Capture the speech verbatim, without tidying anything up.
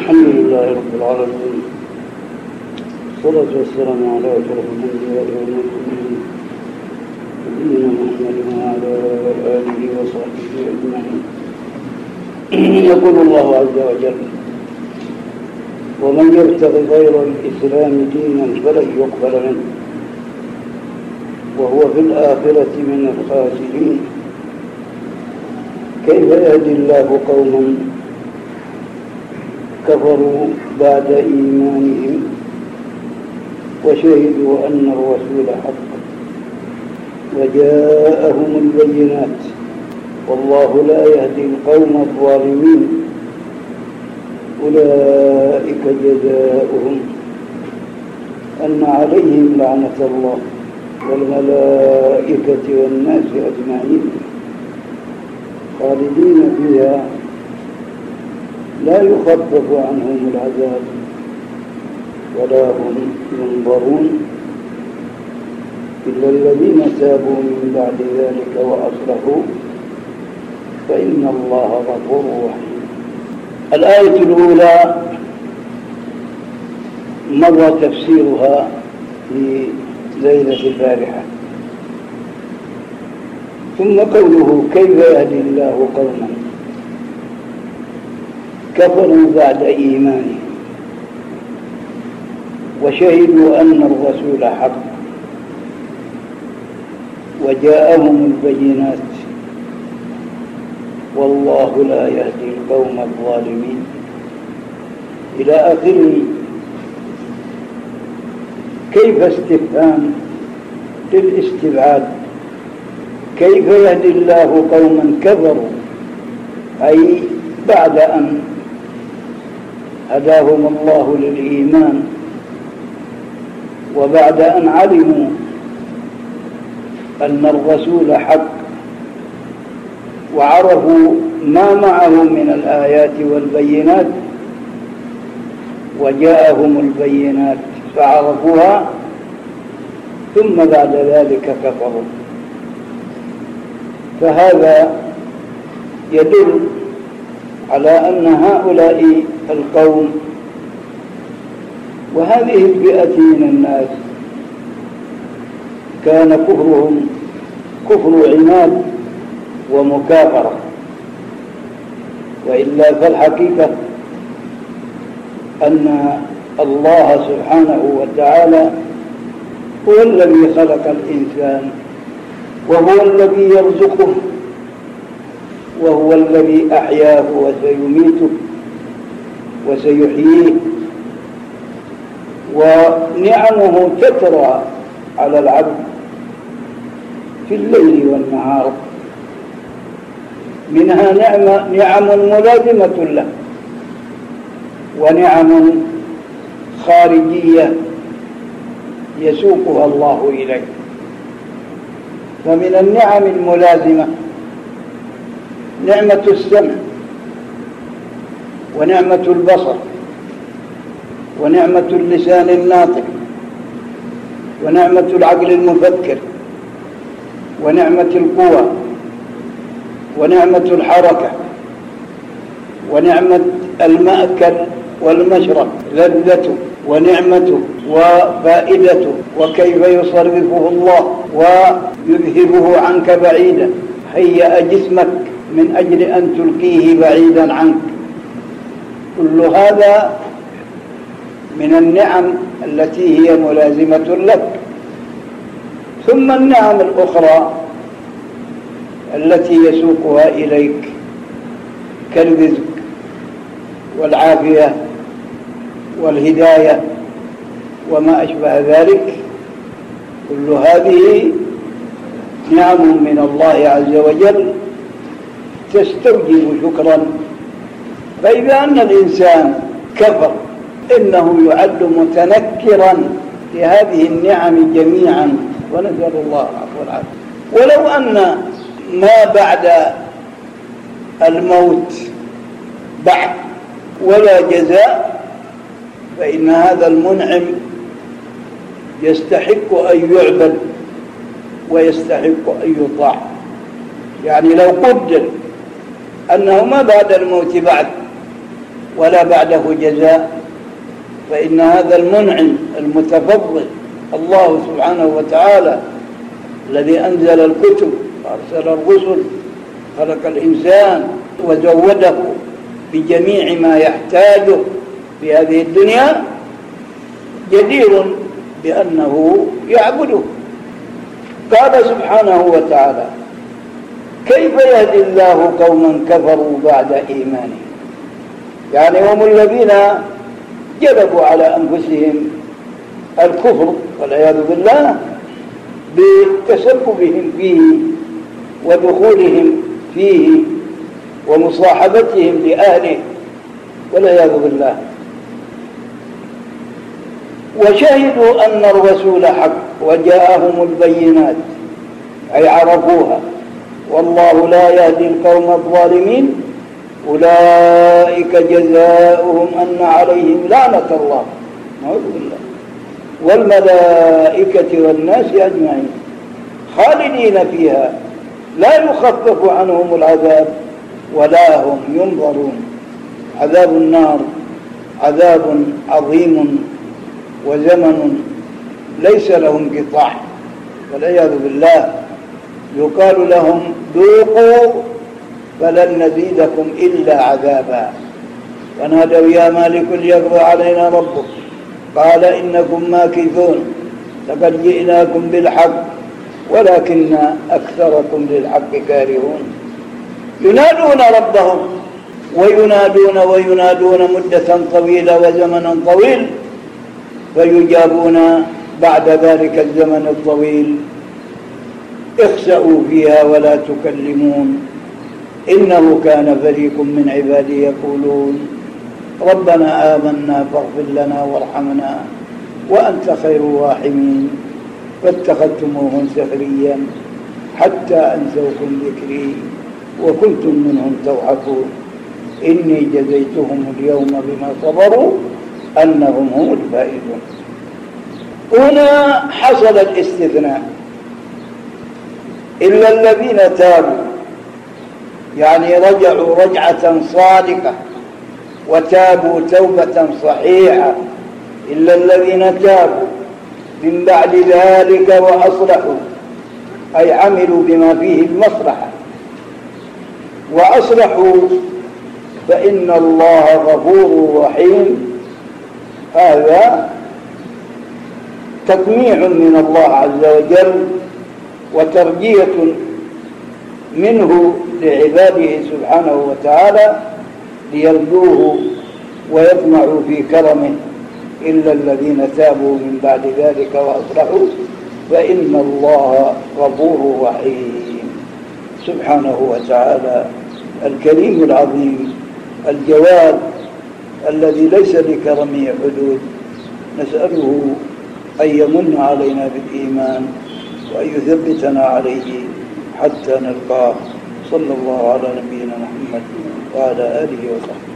الحمد لله رب العالمين، والصلاة والسلام على أشرف الأنبياء والمرسلين نبينا محمد وعلى آله وصحبه أجمعين. يقول الله عز وجل: ومن يبتغي غير الإسلام دينا فلن يقبل منه وهو في الآخرة من الخاسرين. كيف يهدي الله قوما كفروا بعد إيمانهم وشهدوا أن الرسول حق وجاءهم البينات والله لا يهدي القوم الظالمين. أولئك جزاؤهم أن عليهم لعنة الله والملائكة والناس أجمعين خالدين فيها لا يخفف عنهم العذاب ولا هم ينظرون إلا الذين تابوا من بعد ذلك وأصلحوا فإن الله غفور رحيم. الآية الأولى مر تفسيرها في ليلة البارحة، ثم قوله: كيف يهدي الله قوما كفروا بعد إيمانهم وشهدوا أن الرسول حق وجاءهم البينات والله لا يهدي القوم الظالمين إلى آخره. كيف استفهام للاستبعاد؟ كيف يهدي الله قوما كفروا، أي بعد أن هداهم الله للإيمان وبعد أن علموا أن الرسول حق وعرفوا ما معه من الآيات والبينات وجاءهم البينات فعرفوها ثم بعد ذلك كفروا. فهذا يدل على أن هؤلاء القوم وهذه الفئة من الناس كان كفرهم كفر عناد ومكافرة، وإلا فالحقيقة أن الله سبحانه وتعالى هو الذي خلق الإنسان وهو الذي يرزقه وهو الذي أحياه وسيميته وسيحييه، ونعمه تترى على العبد في الليل والنهار، منها نعمة نعم ملازمة له ونعم خارجية يسوقها الله إليه. فمن النعم الملازمة نعمة السمع ونعمة البصر ونعمة اللسان الناطق ونعمة العقل المفكر ونعمة القوى ونعمة الحركة ونعمة المأكل والمشرب لذته ونعمته وفائدته وكيف يصرفه الله ويذهبه عنك بعيدا. هيأ جسمك من أجل أن تلقيه بعيدا عنك. كل هذا من النعم التي هي ملازمة لك. ثم النعم الأخرى التي يسوقها إليك كالرزق والعافية والهداية وما أشبه ذلك، كل هذه نعم من الله عز وجل تستوجب شكرا. فإذا أن الإنسان كفر إنه يعد متنكرا لهذه النعم جميعا، ونسأل الله العفو والعافية. ولو أن ما بعد الموت بعد ولا جزاء فإن هذا المنعم يستحق أن يعبد ويستحق أن يطاع. يعني لو قدر أنه ما بعد الموت بعد ولا بعده جزاء، فإن هذا المنعم المتفضل الله سبحانه وتعالى الذي أنزل الكتب وأرسل الرسل، خلق الإنسان وزوده بجميع ما يحتاجه في هذه الدنيا، جدير بأنه يعبده. قال سبحانه وتعالى: كيف يهدي الله قوما كفروا بعد إيمانهم؟ يعني هم الذين جلبوا على أنفسهم الكفر والعياذ بالله بتسببهم فيه ودخولهم فيه ومصاحبتهم لأهله والعياذ بالله، وشهدوا أن الرسول حق وجاءهم البينات أي عرفوها، والله لا يهدي القوم الظالمين، أولئك جزاؤهم أن عليهم لعنة الله نعوذ بالله والملائكة والناس أجمعين خالدين فيها لا يخفف عنهم العذاب ولا هم ينظرون. عذاب النار عذاب عظيم وزمن ليس له انقطاع والعياذ بالله. يقال لهم ذوقوا فلن نزيدكم إلا عذابا، ونادوا يا مالك ليقضي علينا ربك قال إنكم ماكثون لقد جئناكم بالحق ولكن أكثركم للحق كارهون. ينادون ربهم وينادون وينادون مدة طويلة وزمنا طويل، فيجابون بعد ذلك الزمن الطويل: اخسأوا فيها ولا تكلمون إنه كان فريق من عبادي يقولون ربنا آمنا فاغفر لنا وارحمنا وأنت خير الراحمين فاتخذتموهم سخريا حتى أنسوكم ذكري وكنتم منهم توعكون إني جزيتهم اليوم بما صبروا أنهم هم الفائزون. هنا حصل الاستثناء: إلا الذين تابوا، يعني رجعوا رجعة صادقة وتابوا توبة صحيحة. إلا الذين تابوا من بعد ذلك وأصلحوا، أي عملوا بما فيه المصلحة وأصلحوا، فإن الله غفور رحيم. هذا تطميع من الله عز وجل وترجية منه لعباده سبحانه وتعالى ليرجوه ويطمعوا في كرمه. إلا الذين تابوا من بعد ذلك وأصلحوا فإن الله غفور رحيم. سبحانه وتعالى الكريم العظيم الجواد الذي ليس لكرمه حدود، نسأله أن يمن علينا بالإيمان وأن يثبتنا عليه حتى نلقاه. صلى الله على نبينا محمد وعلى آله وصحبه.